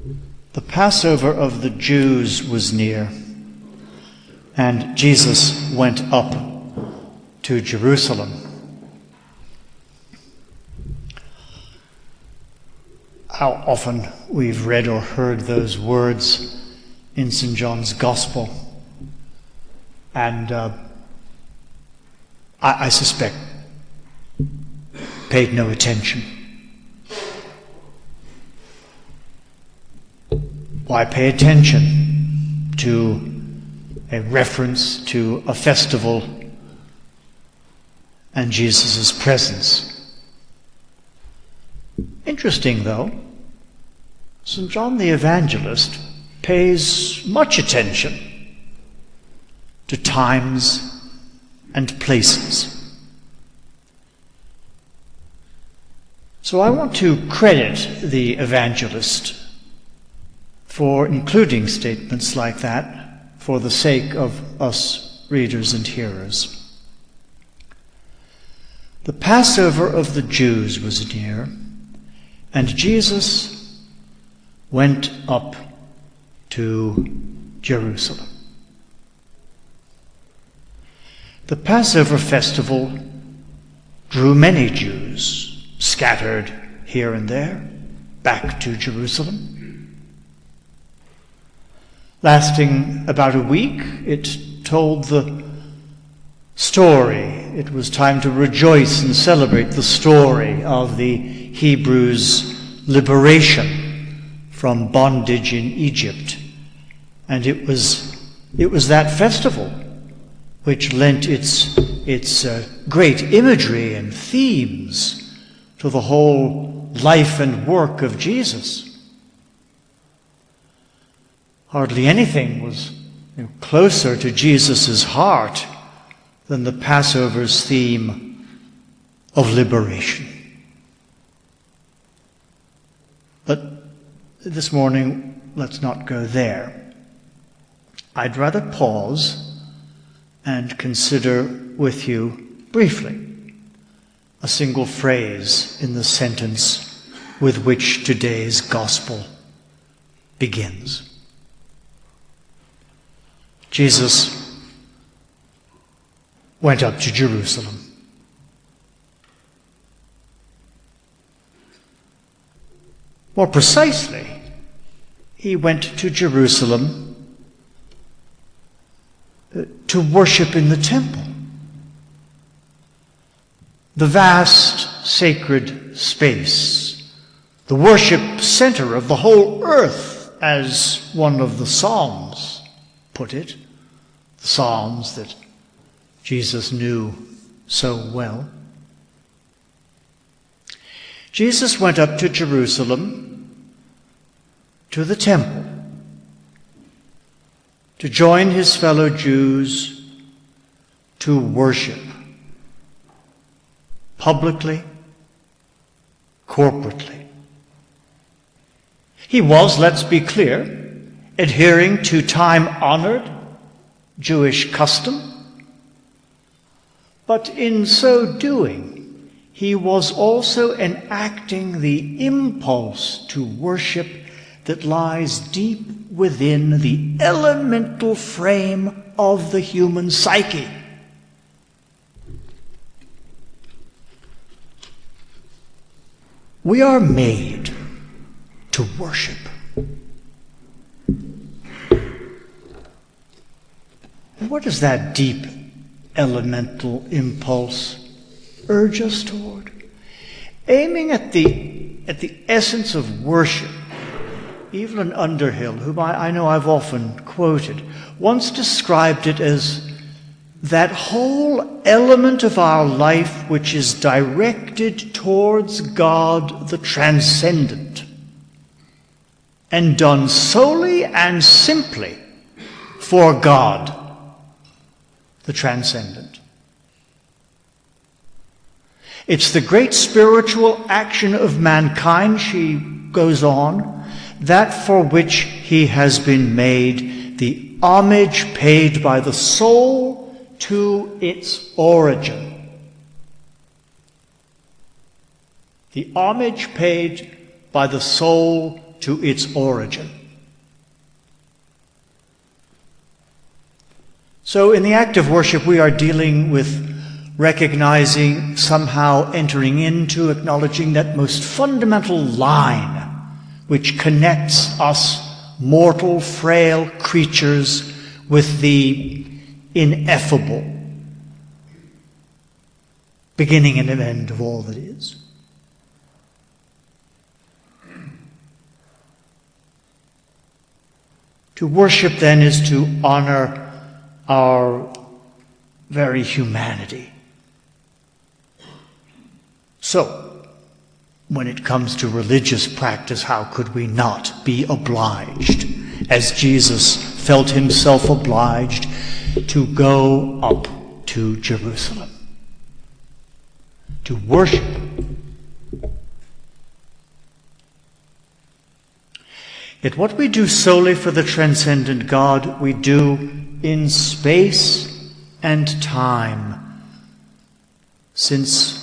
The Passover of the Jews was near, and Jesus went up to Jerusalem. How often we've read or heard those words in St. John's Gospel, and I suspect paid no attention. Why pay attention to a reference to a festival and Jesus' presence? Interesting, though, St. John the Evangelist pays much attention to times and places. So I want to credit the evangelist for including statements like that for the sake of us readers and hearers. The Passover of the Jews was near, and Jesus went up to Jerusalem. The Passover festival drew many Jews, scattered here and there, back to Jerusalem. Lasting about a week, it told the story. It was time to rejoice and celebrate the story of the Hebrews' liberation from bondage in Egypt. And it was that festival which lent its great imagery and themes to the whole life and work of Jesus. Hardly anything was closer to Jesus' heart than the Passover's theme of liberation. But this morning, let's not go there. I'd rather pause and consider with you briefly a single phrase in the sentence with which today's gospel begins. Jesus went up to Jerusalem. More precisely, he went to Jerusalem to worship in the temple, the vast sacred space, the worship center of the whole earth, as one of the Psalms put it, the Psalms that Jesus knew so well. Jesus went up to Jerusalem, to the temple, to join his fellow Jews to worship publicly, corporately. He was, let's be clear, adhering to time-honored Jewish custom, but in so doing, he was also enacting the impulse to worship that lies deep within the elemental frame of the human psyche. We are made to worship. And what does that deep elemental impulse urge us toward? Aiming at the essence of worship. Evelyn Underhill, whom I know I've often quoted, once described it as that whole element of our life which is directed towards God the transcendent and done solely and simply for God the transcendent. It's the great spiritual action of mankind, she goes on, that for which he has been made, the homage paid by the soul to its origin. The homage paid by the soul to its origin. So in the act of worship, we are dealing with recognizing, somehow entering into, acknowledging that most fundamental line which connects us mortal, frail creatures with the ineffable beginning and end of all that is. To worship, then, is to honor our very humanity. So, when it comes to religious practice, how could we not be obliged, as Jesus felt himself obliged, to go up to Jerusalem, to worship? Yet what we do solely for the transcendent God, we do in space and time, since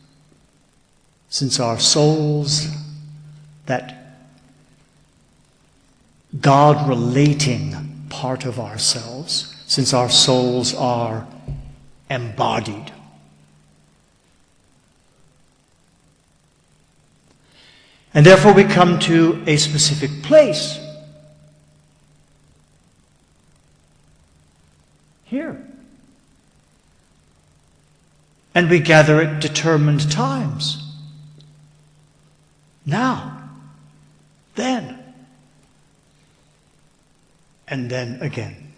our souls, that God-relating part of ourselves, since our souls are embodied. And therefore we come to a specific place. Here. And we gather at determined times. Now. Then. And then again.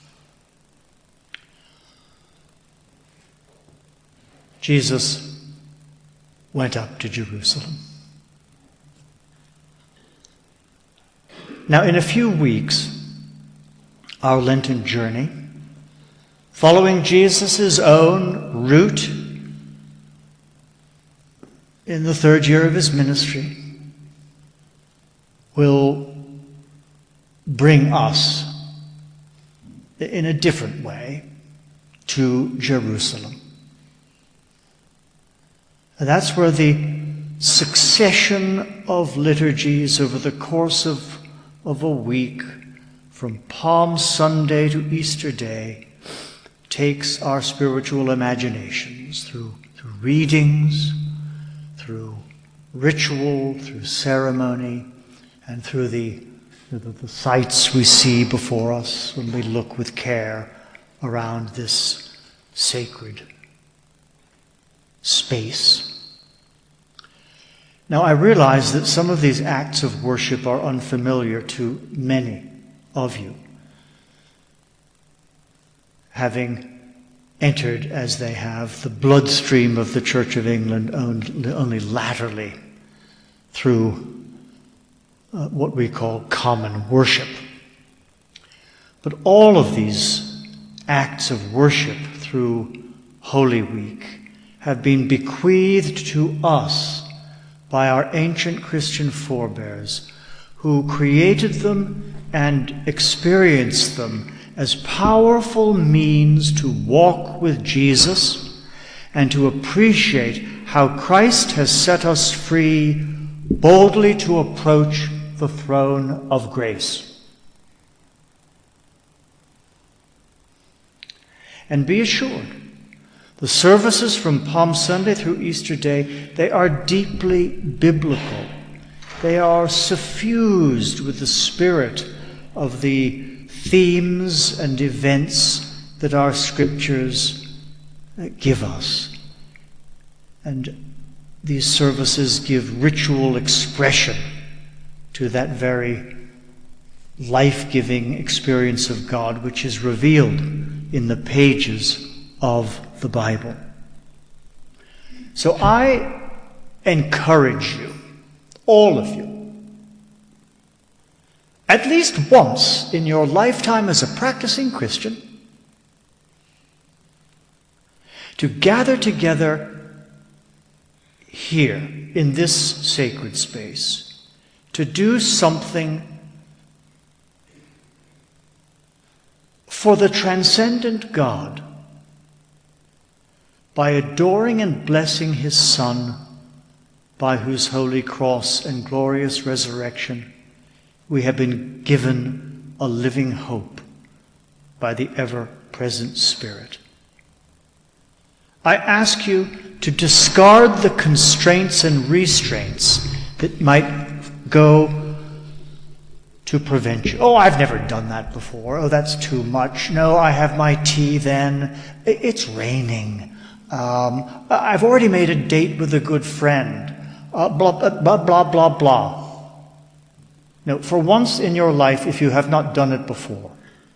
Jesus went up to Jerusalem. Now, in a few weeks, our Lenten journey, following Jesus' own route in the third year of his ministry, will bring us in a different way to Jerusalem. And that's where the succession of liturgies over the course of a week, from Palm Sunday to Easter Day, takes our spiritual imaginations through readings, through ritual, through ceremony, and through the sights we see before us when we look with care around this sacred space. Now, I realize that some of these acts of worship are unfamiliar to many of you, having entered, as they have, the bloodstream of the Church of England only latterly through what we call common worship. But all of these acts of worship through Holy Week have been bequeathed to us by our ancient Christian forebears, who created them and experienced them as powerful means to walk with Jesus and to appreciate how Christ has set us free boldly to approach the throne of grace. And be assured, the services from Palm Sunday through Easter Day, they are deeply biblical. They are suffused with the spirit of the themes and events that our scriptures give us. And these services give ritual expression to that very life-giving experience of God which is revealed in the pages of the Bible. So I encourage you, all of you, at least once in your lifetime as a practicing Christian, to gather together here in this sacred space, to do something for the transcendent God by adoring and blessing his Son, by whose holy cross and glorious resurrection we have been given a living hope by the ever-present Spirit. I ask you to discard the constraints and restraints that might go to prevent you. Oh, I've never done that before. Oh, that's too much. No, I have my tea then. It's raining. I've already made a date with a good friend. Blah, blah, blah, blah, blah. No, for once in your life, if you have not done it before,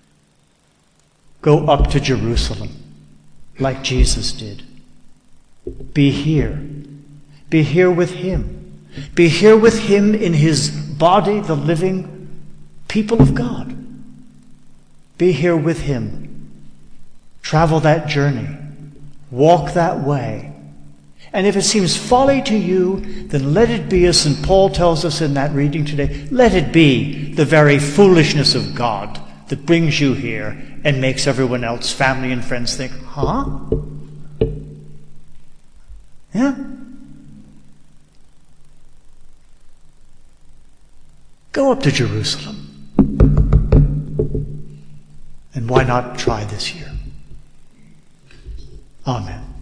go up to Jerusalem like Jesus did. Be here. Be here with him. Be here with him in his body, the living people of God. Be here with him. Travel that journey. Walk that way. And if it seems folly to you, then let it be, as St. Paul tells us in that reading today, let it be the very foolishness of God that brings you here and makes everyone else, family and friends, think, huh? Yeah? Go up to Jerusalem. And why not try this year? Amen.